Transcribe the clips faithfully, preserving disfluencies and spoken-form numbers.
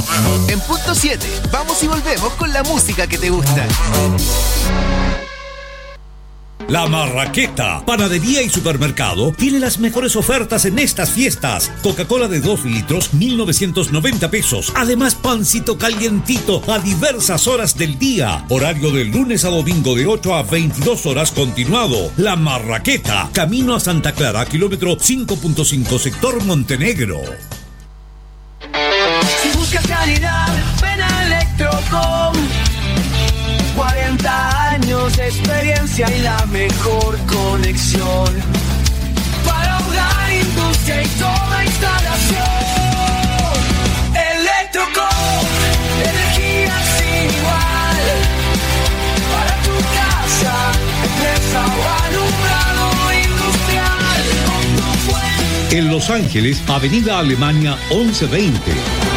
En punto siete, vamos y volvemos con la música que te gusta. La Marraqueta, panadería y supermercado, tiene las mejores ofertas en estas fiestas. Coca-Cola de dos litros, mil novecientos noventa pesos. Además, pancito calientito a diversas horas del día. Horario de lunes a domingo de ocho a veintidós horas continuado. La Marraqueta, camino a Santa Clara, kilómetro cinco punto cinco, sector Montenegro. Si buscas calidad, ven a Electrocom. cuarenta años de experiencia y la mejor conexión para hogar, industria y toda instalación. Electrocom, energía sin igual para tu casa, empresa o alumbrado industrial. En Los Ángeles, Avenida Alemania once veinte.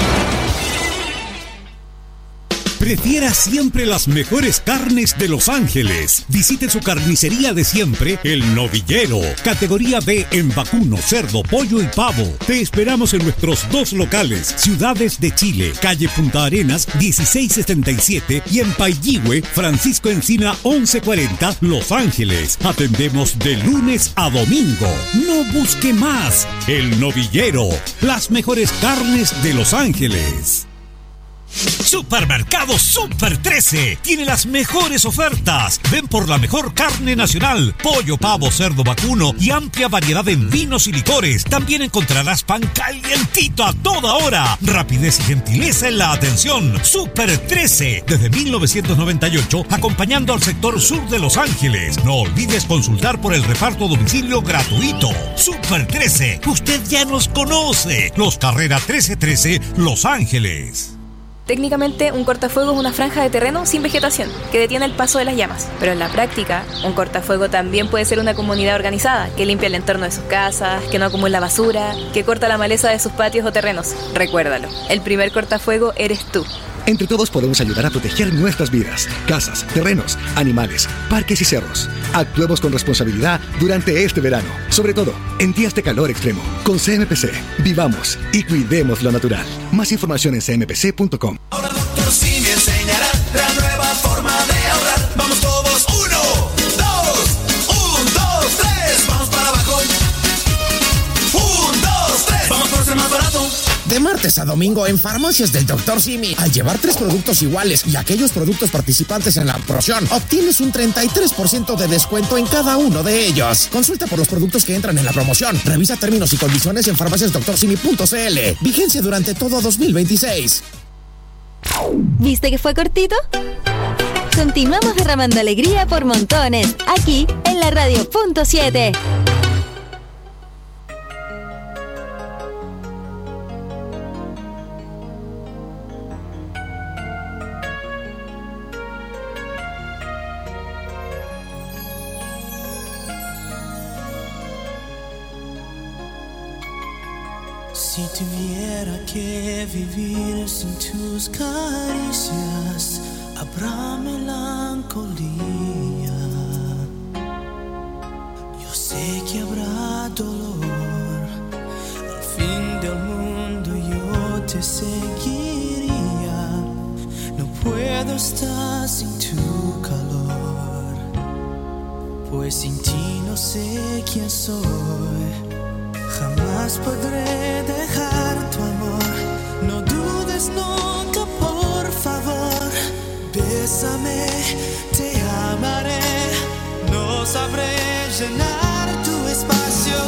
Prefiera siempre las mejores carnes de Los Ángeles. Visite su carnicería de siempre, El Novillero. Categoría B en vacuno, cerdo, pollo y pavo. Te esperamos en nuestros dos locales, Ciudades de Chile, calle Punta Arenas dieciséis setenta y siete y en Pailligüe, Francisco Encina once cuarenta, Los Ángeles. Atendemos de lunes a domingo. No busque más. El Novillero, las mejores carnes de Los Ángeles. Supermercado Super trece tiene las mejores ofertas. Ven por la mejor carne nacional, pollo, pavo, cerdo, vacuno y amplia variedad en vinos y licores. También encontrarás pan calientito a toda hora. Rapidez y gentileza en la atención. Super trece, desde mil novecientos noventa y ocho, acompañando al sector sur de Los Ángeles. No olvides consultar por el reparto a domicilio gratuito. Super trece, usted ya nos conoce. Los Carrera trece trece, Los Ángeles. Técnicamente, un cortafuego es una franja de terreno sin vegetación que detiene el paso de las llamas. Pero en la práctica, un cortafuego también puede ser una comunidad organizada que limpia el entorno de sus casas, que no acumula basura, que corta la maleza de sus patios o terrenos. Recuérdalo, el primer cortafuego eres tú. Entre todos podemos ayudar a proteger nuestras vidas, casas, terrenos, animales, parques y cerros. Actuemos con responsabilidad durante este verano, sobre todo en días de calor extremo. Con C M P C, vivamos y cuidemos lo natural. Más información en c m p c punto com. Ahora doctor Simi enseñará la nueva forma de ahorrar. Vamos todos, uno, dos, un, dos, tres. Vamos para abajo. Un, dos, tres. Vamos por ser más barato. De martes a domingo en Farmacias del doctor Simi, al llevar tres productos iguales y aquellos productos participantes en la promoción, obtienes un treinta y tres por ciento de descuento en cada uno de ellos. Consulta por los productos que entran en la promoción. Revisa términos y condiciones en farmacias doctor simi punto c l. Vigencia durante todo dos mil veintiséis. ¿Viste que fue cortito? Continuamos derramando alegría por montones, aquí en la radio punto siete. Si tuviera que vivir sin tus caricias, habrá melancolía. Yo sé que habrá dolor. Al fin del mundo yo te seguiría. No puedo estar sin tu calor, pues sin ti no sé quién soy. Jamás podré dejar tu amor. No dudes nunca, por favor. Bésame, te amaré. No sabré llenar tu espacio.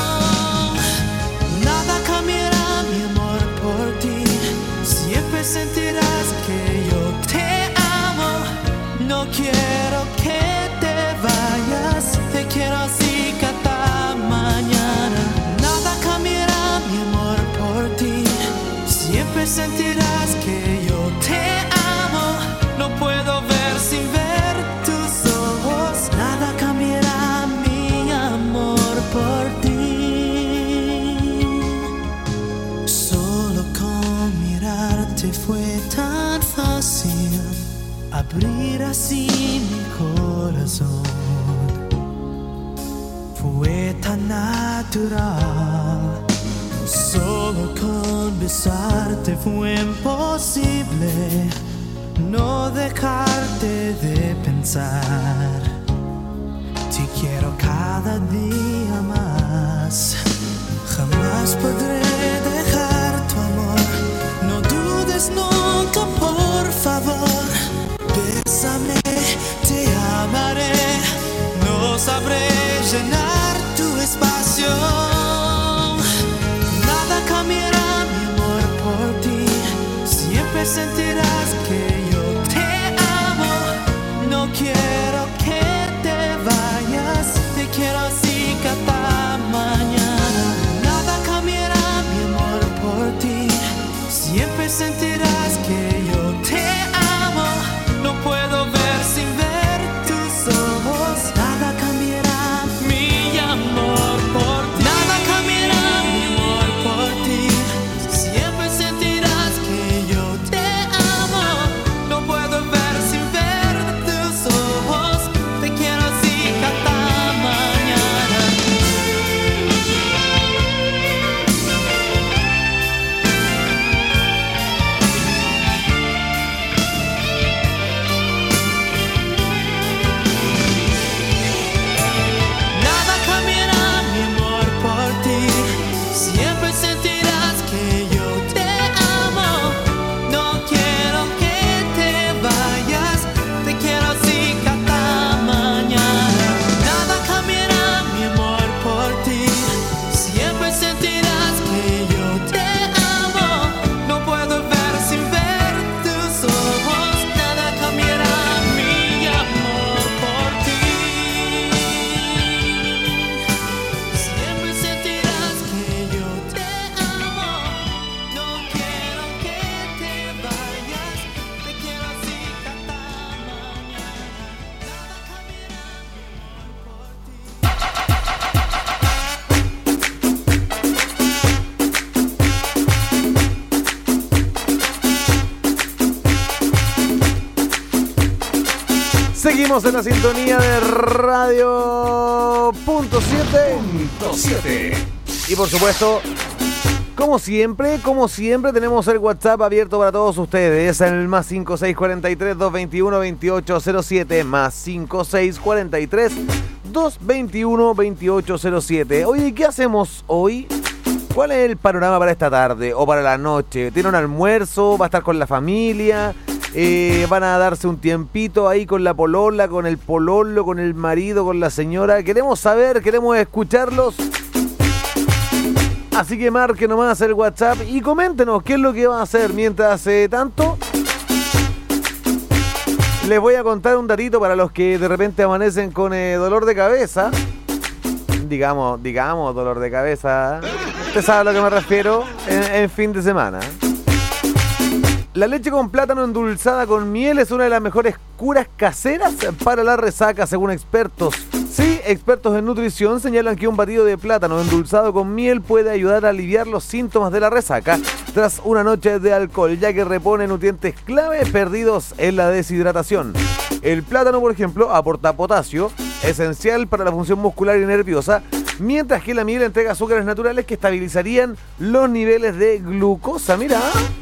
Nada cambiará mi amor por ti. Siempre sentirás que yo te amo. No quiero que te vayas. Te quiero así cada mañana. Siempre sentirás que yo te amo. No puedo ver sin ver tus ojos. Nada cambiará mi amor por ti. Solo con mirarte fue tan fácil abrir así mi corazón. Fue tan natural. Solo con Con besarte fue imposible no dejarte de pensar. Te quiero cada día más. Jamás podré dejar tu amor. No dudes nunca, por favor. Bésame, te amaré. No sabré llenar tu espacio. Nada cambiará mi amor por ti. Siempre sentirás que yo te amo. No quiero que te vayas. Te quiero así cada mañana. Nada cambiará mi amor por ti. Siempre sentirás que yo te amo. No puedo ver sin ver tus ojos. Nada cambiará mi amor por ti. Nada cambiará mi amor por ti. Siempre sentirás que yo te amo. No puedo ver sin ver tus ojos. Te quiero así cada mañana. Nada cambiará mi amor por ti. Siempre sentirás que yo te amo. No quiero que te vayas. Te quiero así cada mañana. Nada cambiará mi amor por ti. Siempre sentirás que yo te amo. No puedo ver sin ver tus ojos. Nada cambiará mi amor por ti. Siempre sentirás que yo te amo. No quiero que te vayas. Te quiero así cada mañana. Nada cambiará mi amor por ti. Seguimos en la sintonía de Radio Punto siete. siete. Y por supuesto, como siempre, como siempre, tenemos el WhatsApp abierto para todos ustedes en el más cinco seis cuatro tres, dos dos uno, dos ocho cero siete, más cinco seis cuatro tres, dos dos uno, dos ocho cero siete. Oye, ¿qué hacemos hoy? ¿Cuál es el panorama para esta tarde o para la noche? ¿Tiene un almuerzo? ¿Va a estar con la familia? Eh, ¿Van a darse un tiempito ahí con la polola, con el pololo, con el marido, con la señora? Queremos saber, queremos escucharlos. Así que marquen nomás el WhatsApp y coméntenos qué es lo que van a hacer. Mientras eh, tanto, les voy a contar un datito para los que de repente amanecen con eh, dolor de cabeza. Digamos, digamos, dolor de cabeza. Usted sabe a lo que me refiero en, en fin de semana. La leche con plátano endulzada con miel es una de las mejores curas caseras para la resaca, según expertos. Sí, expertos en nutrición señalan que un batido de plátano endulzado con miel puede ayudar a aliviar los síntomas de la resaca tras una noche de alcohol, ya que repone nutrientes clave perdidos en la deshidratación. El plátano, por ejemplo, aporta potasio, esencial para la función muscular y nerviosa, mientras que la miel entrega azúcares naturales que estabilizarían los niveles de glucosa. Mira,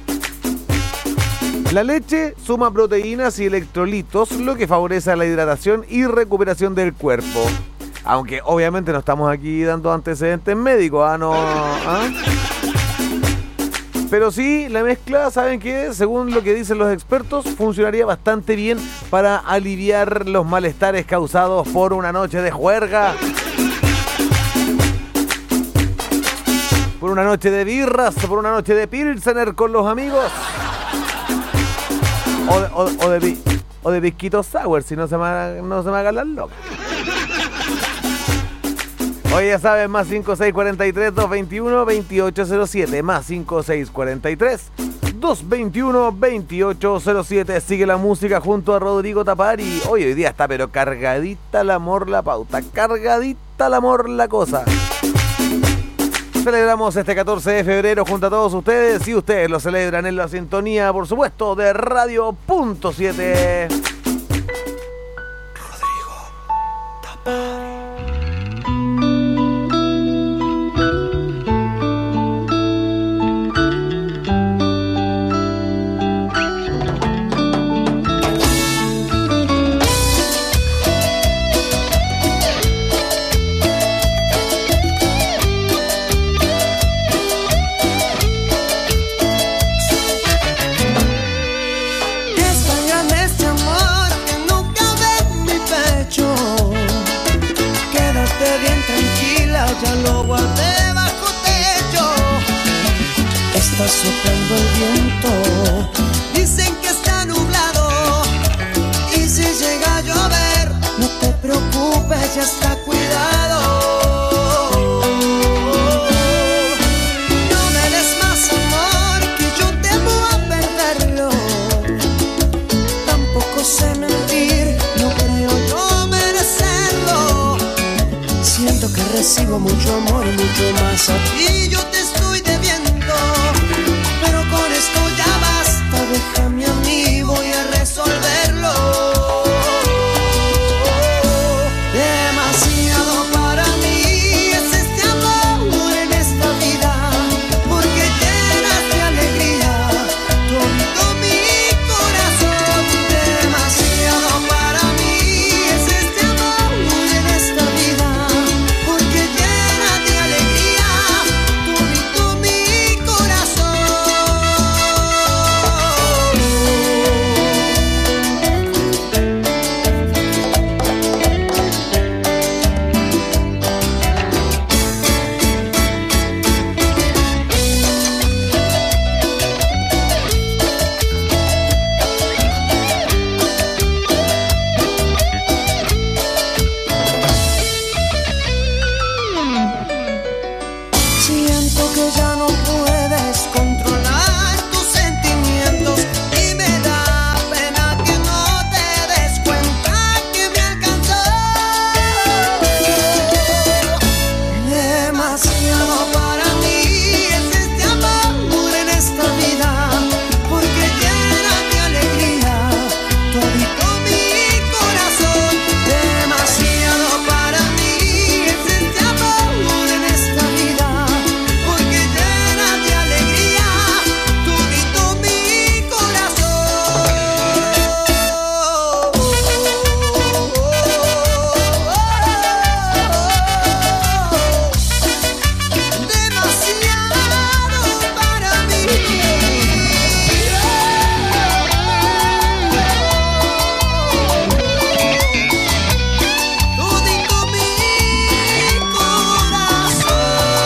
la leche suma proteínas y electrolitos, lo que favorece la hidratación y recuperación del cuerpo. Aunque obviamente no estamos aquí dando antecedentes médicos, ¿ah? No, ¿ah? Pero sí, la mezcla, ¿saben qué? Según lo que dicen los expertos, funcionaría bastante bien para aliviar los malestares causados por una noche de juerga, por una noche de birras, por una noche de pilsener con los amigos. O de, o, o de, o de Bisquito Sour, si no se me, no se me hagan las locas. Oye, ya saben, más cinco seis cuatro tres, dos dos uno, dos ocho cero siete, más cinco seis cuatro tres, dos dos uno, dos ocho cero siete. Sigue la música junto a Rodrigo Tapari. Hoy, hoy día está pero cargadita el amor la pauta, cargadita el amor la cosa. Celebramos este catorce de febrero junto a todos ustedes y ustedes lo celebran en la sintonía, por supuesto, de Radio Punto siete. Rodrigo Tapari. está soplando el viento. Dicen que está nublado y si llega a llover, no te preocupes, ya está cuidado. No me des más amor, que yo temo a perderlo. Tampoco sé mentir, no creo yo merecerlo. Siento que recibo mucho amor y mucho más a ti yo te estoy debiendo. Pero con esto ya basta, déjame a mí, voy a resolverlo. Demasiado para mí es este amor en esta vida, porque llenas de alegría todo mi corazón. Demasiado para mí es este amor en esta vida, porque llena de alegría todo mi corazón. Siento que ya no puedes controlar tus sentimientos y me da pena que no te des cuenta que me alcanzó. Demasiado para mí es este amor en esta vida, porque llena de alegría todito mi corazón. Demasiado para mí es este amor en esta vida, porque llena de alegría todito mi corazón. Demasiado para mí. Todito mi corazón.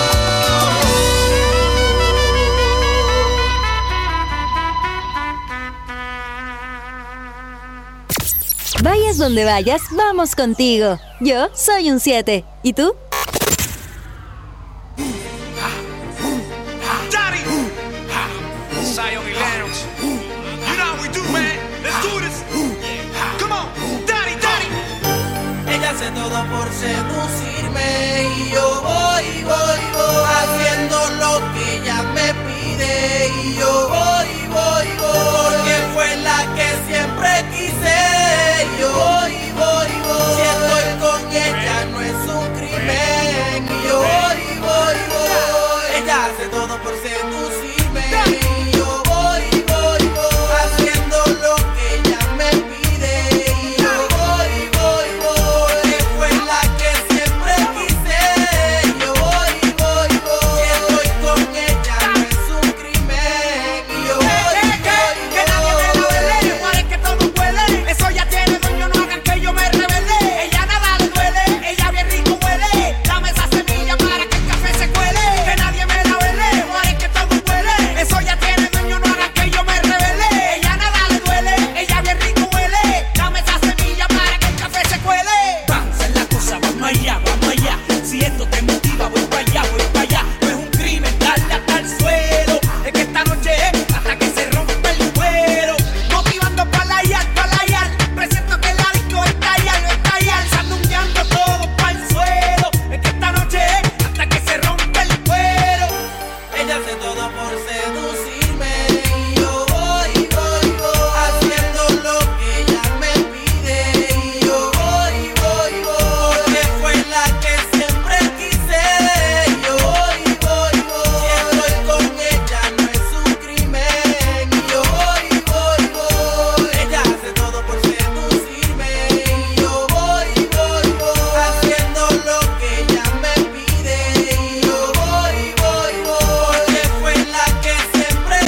Vayas donde vayas, vamos contigo. Yo soy un siete. ¿Y tú? Daddy! Zion y Lennox. You know how we do, man. Let's do this. Come on. Daddy, daddy. Ella hace todo por seducirme y yo voy, voy, voy haciendo lo que ella me pide y yo voy, voy, voy porque fue la que siempre quise. Y yo voy, voy, voy si estoy con ella no es un crimen y yo voy, voy, voy ella hace todo por seducirme y yo voy, voy, voy haciendo lo que ella me pide y yo voy, voy, voy porque fue la que siempre quise. Y yo voy, voy, voy si estoy con ella no es un crimen y yo voy, voy, voy Que nadie me la vele. Parece que todo huele. Eso ya tiene dueño, no hagan que yo me rebelde. Ella nada le duele. Ella bien rico huele. Dame esa semilla para que el café se cuele. Que nadie me la vele. Parece que todo huele. Eso ya tiene dueño, no hagan que yo me rebelde. Ella nada le duele. Ella bien rico huele. Dame esa semilla para que el café se cuele. Vamos en la cosa, vamos allá, vamos allá. Si esto te motiva, voy para allá, voy para allá. No es un crimen darle hasta el suelo. Es que esta noche es hasta que se rompe el cuero. Motivando para la yal, para la yal. Presiento que la disco está yal, está yal. Sandungueando todo para el suelo. Es que esta noche es hasta que se rompe el cuero. ella hace todo por seducirme y yo voy, voy, voy haciendo lo que ella me pide y yo voy, voy, voy porque fue la que siempre quise. Y yo voy, voy, voy si estoy con ella no es un crimen y yo voy, voy, voy ella hace todo por seducirme y yo voy, voy, voy haciendo lo que ella me pide y yo voy, voy, voy porque fue la que siempre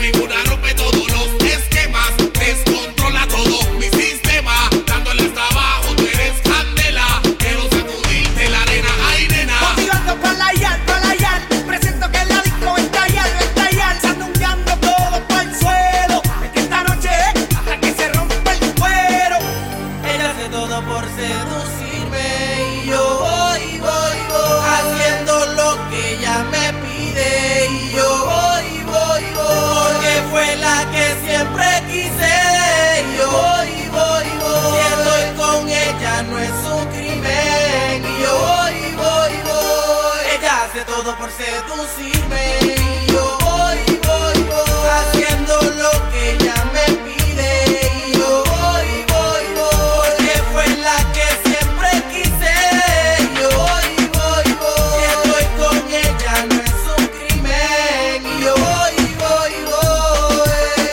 ninguna rompe todos los esquemas. Descontrola todo mi sistema. Dándole hasta abajo, tú eres candela. Quiero sacudirte la arena, ay nena. Motivando pa' la yal, pa' la yal. Presiento que la disco estallar, estallar. Sandungueando todo pa'l suelo. Es que esta noche es hasta que se rompa el cuero. Ella hace todo por seducirme y yo voy, voy, voy haciendo lo que ella me pide y yo voy, voy, voy porque fue la que siempre quise y yo voy, voy, voy si estoy con ella no es un crimen y yo voy, voy, voy ella hace todo por seducirme y yo voy, voy, voy haciendo lo que ella me pide y yo voy, voy, voy porque fue la que siempre quise y yo voy, voy, voy si estoy con ella no es un crimen y yo voy, voy, voy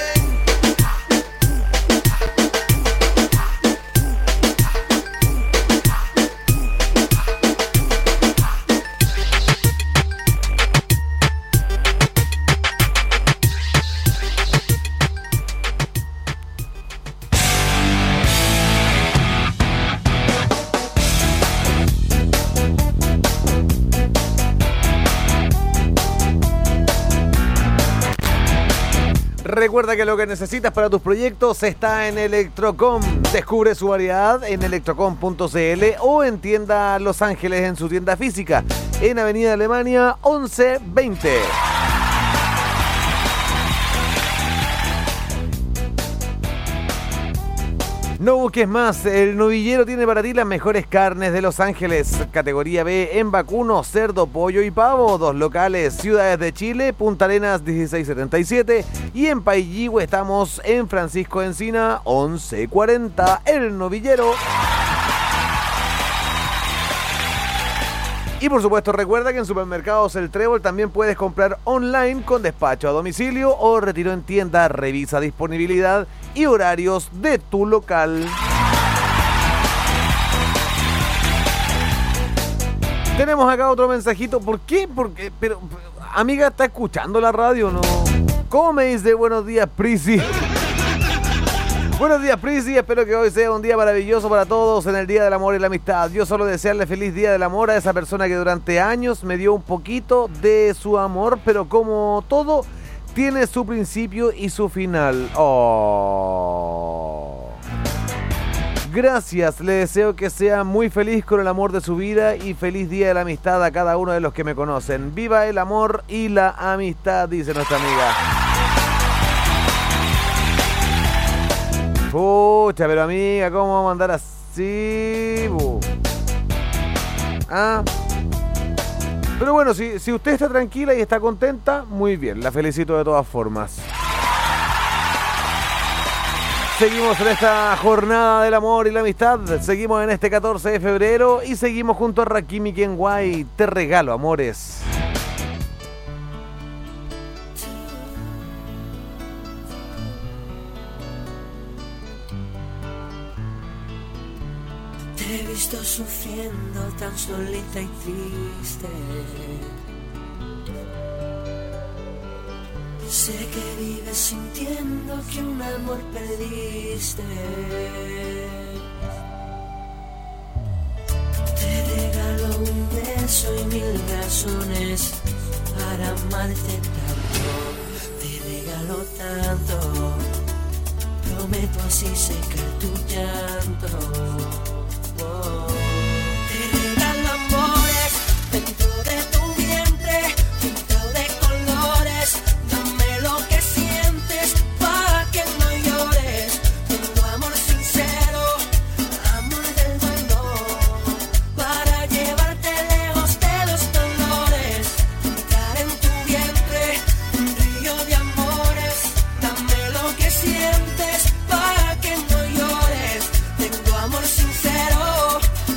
Recuerda que lo que necesitas para tus proyectos está en Electrocom. Descubre su variedad en electrocom punto cl o en tienda Los Ángeles en su tienda física en Avenida Alemania once veinte. No busques más, el Novillero tiene para ti las mejores carnes de Los Ángeles, categoría B en vacuno, cerdo, pollo y pavo, dos locales, Ciudades de Chile, Punta Arenas dieciséis setenta y siete y en Pailligüe estamos en Francisco Encina once cuarenta, el Novillero. Y por supuesto recuerda que en Supermercados El Trébol también puedes comprar online con despacho a domicilio o retiro en tienda. Revisa disponibilidad y horarios de tu local. Tenemos acá otro mensajito. ¿Por qué? Porque, pero, amiga, ¿está escuchando la radio o no? ¿Cómo me dice buenos días, Prisi? Buenos días, Prisi. Espero que hoy sea un día maravilloso para todos en el Día del Amor y la Amistad. Yo solo desearle feliz Día del Amor a esa persona que durante años me dio un poquito de su amor, pero como todo, tiene su principio y su final. Oh. Gracias, le deseo que sea muy feliz con el amor de su vida y feliz Día de la Amistad a cada uno de los que me conocen. Viva el amor y la amistad, dice nuestra amiga. Pucha, pero amiga, ¿cómo vamos a andar así? Bu? Ah. Pero bueno, si, si usted está tranquila y está contenta, muy bien, la felicito de todas formas. Seguimos en esta jornada del amor y la amistad. Seguimos en este catorce de febrero y seguimos junto a Rakim y Kenway. Te regalo amores. Te he visto sufriendo tan solita y triste. Sé que vives sintiendo que un amor perdiste. Te regalo un beso y mil razones para amarte tanto. Te regalo tanto. Prometo así secar tu llanto. Oh. Te regalo amores dentro de tu vientre, pintado de colores. Dame lo que sientes para que no llores. Tengo amor sincero, amor del mundo, para llevarte lejos de los dolores. Entrar en tu vientre, un río de amores. Dame lo que sientes para que no llores. Tengo amor sincero,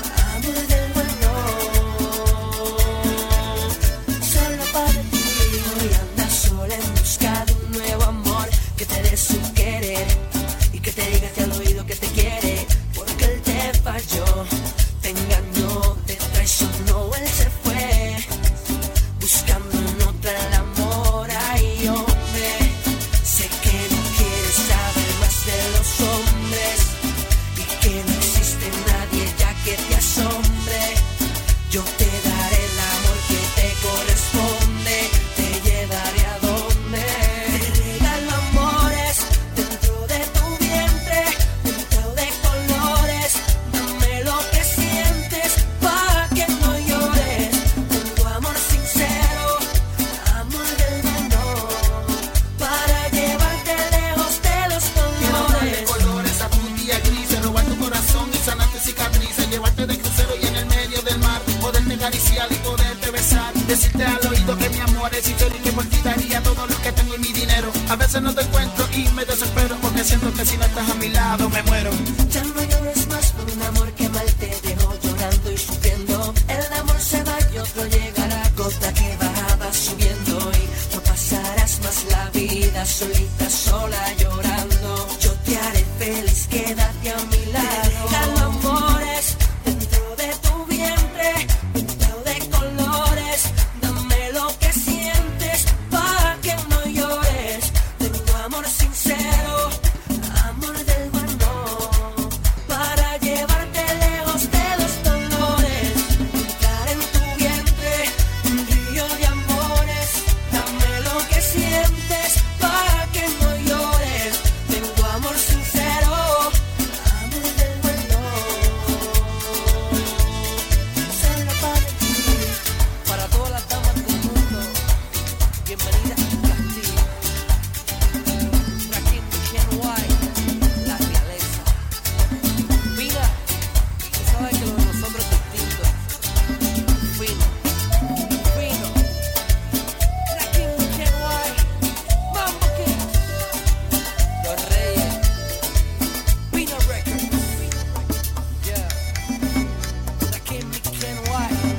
veces no te encuentro y me desespero porque siento que si no estás a mi lado me muero. Ya no llores más por un amor que mal te dejó llorando y sufriendo. El amor se va y otro llegará, gota que bajaba subiendo y no pasarás más la vida solita, sola llorando. Yo te haré feliz, quédate a mi lado. Deja amores dentro de tu vientre, pintado de colores. Dame lo que sientes para que no llores. Tengo amor sincero, amor del bueno, para llevarte lejos de los dolores. Entrar en tu vientre, un río de amores. Dame lo que sientes para que no llores. Tengo amor sincero, amor del bueno. Solo para ti, para todas las damas del mundo. Bienvenida a Castillo. Rakim Ken White, la realeza. Mira, tú sabes que lo de nosotros es distinto. Fino, fino. Rakim Ken White, Mambo King, Los Reyes, Pino Records. Yeah, Rakim Ken White.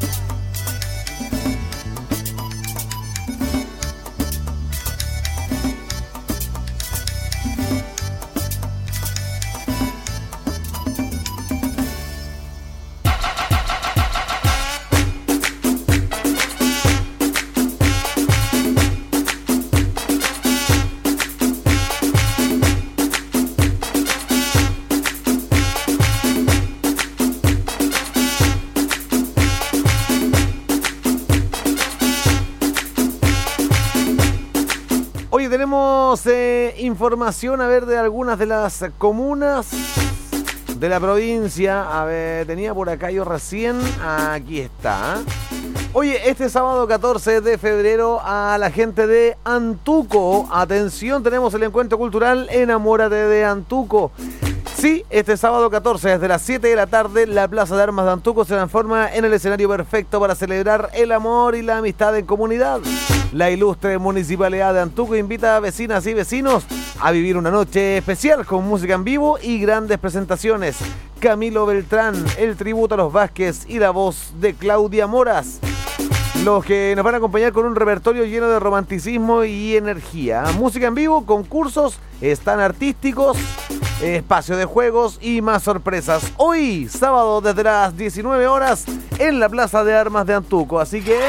Oye, tenemos eh, información, a ver, de algunas de las comunas de la provincia. A ver, tenía por acá yo recién. Aquí está. Oye, este sábado catorce de febrero a la gente de Antuco. Atención, tenemos el encuentro cultural Enamórate de Antuco. Sí, este sábado catorce, desde las siete de la tarde, la Plaza de Armas de Antuco se transforma en el escenario perfecto para celebrar el amor y la amistad en comunidad. La ilustre Municipalidad de Antuco invita a vecinas y vecinos a vivir una noche especial con música en vivo y grandes presentaciones. Camilo Beltrán, el tributo a los Vázquez y la voz de Claudia Moras, los que nos van a acompañar con un repertorio lleno de romanticismo y energía. Música en vivo, concursos, están artísticos, espacio de juegos y más sorpresas. Hoy, sábado, desde las diecinueve horas, en la Plaza de Armas de Antuco. Así que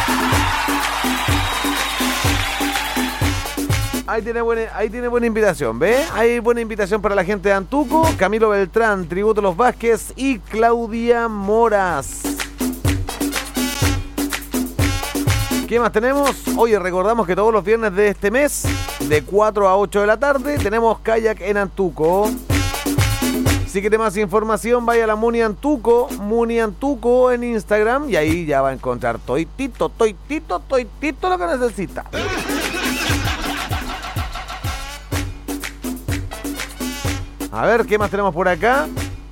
ahí tiene buena, ahí tiene buena invitación, ¿ve? Hay buena invitación para la gente de Antuco. Camilo Beltrán, tributo a los Vázquez y Claudia Moras. ¿Qué más tenemos? Oye, recordamos que todos los viernes de este mes, de cuatro a ocho de la tarde, tenemos kayak en Antuco. Si quiere más información, vaya a la Muni Antuco, Muni Antuco en Instagram, y ahí ya va a encontrar toitito, toitito, toitito lo que necesita. A ver, ¿qué más tenemos por acá?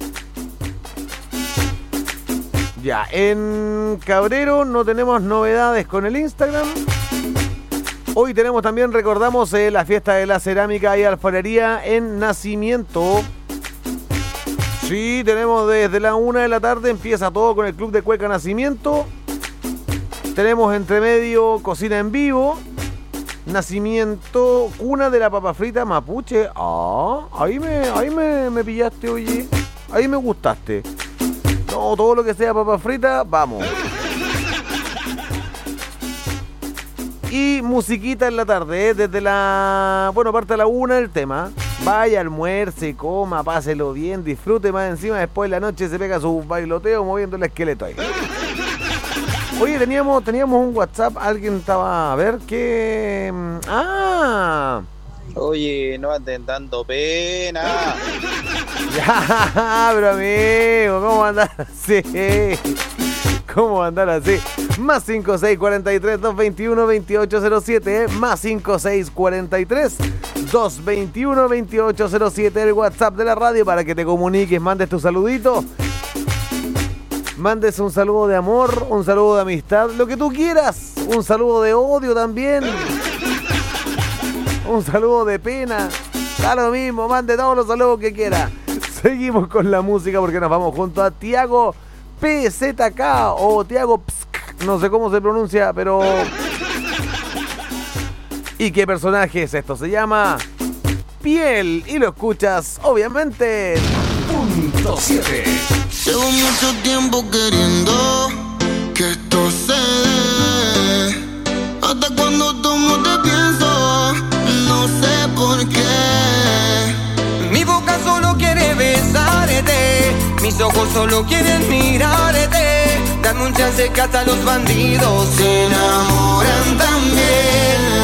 Ya, en Cabrero no tenemos novedades con el Instagram. Hoy tenemos también, recordamos, eh, la fiesta de la cerámica y alfarería en Nacimiento. Sí, tenemos desde la una de la tarde, empieza todo con el Club de Cueca Nacimiento. Tenemos entre medio cocina en vivo. Nacimiento, cuna de la papa frita mapuche. Ah, ahí me, ahí me, me pillaste, oye. Ahí me gustaste. No, todo lo que sea papa frita, vamos. Y musiquita en la tarde, ¿eh? Desde la... Bueno, parte a la una el tema. Vaya, almuerce, coma, páselo bien, disfrute más encima. Después de la noche se pega su bailoteo moviendo el esqueleto ahí. Oye, teníamos, teníamos un WhatsApp, alguien estaba... A ver, ¿qué...? ¡Ah! Oye, no anden dando pena. Ya, pero amigo, ¿cómo andar así? ¿Cómo andar así? Más cinco seis cuatro tres, dos dos uno, dos ocho cero siete, ¿eh? Más cinco seis cuatro tres, dos dos uno, dos ocho cero siete, el WhatsApp de la radio para que te comuniques, mandes tu saludito. Mandes un saludo de amor, un saludo de amistad, lo que tú quieras. Un saludo de odio también. un saludo de pena. Da lo mismo, mande todos los saludos que quiera. Seguimos con la música porque nos vamos junto a Tiago P Z K o Tiago Psk, no sé cómo se pronuncia, pero... ¿Y qué personaje es esto? Se llama Piel y lo escuchas, obviamente, en punto siete. Llevo mucho tiempo queriendo que esto se dé. Hasta cuando tomo te pienso, no sé por qué. Mi boca solo quiere besarte, mis ojos solo quieren mirarte. Dame un chance que hasta los bandidos se enamoran también.